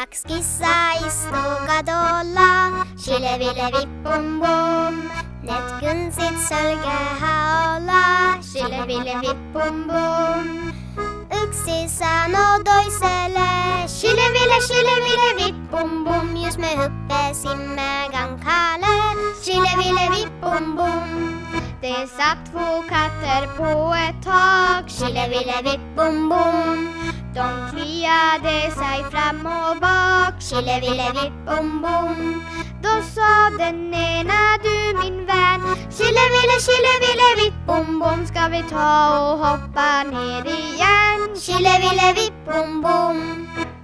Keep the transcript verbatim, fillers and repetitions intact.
dags skissa i stora dolla. Chille ville vipp bom bom, net gun sitt sölge haola. Chille ville vipp bom bom, uksisan och doisele. Chille ville, chille ville vipp bom bom, just med huppe simmegan kalle. Chille ville vipp bom bom. Det satt två katter på ett tak. Chille ville vipp bom bom. De kliade sig fram och bak. Chille ville vipp bom bom. Då sa den ena, du min vän, chille ville, chille ville vipp bom bom, ska vi ta och hoppa ner igen? Chille ville vipp bom bom.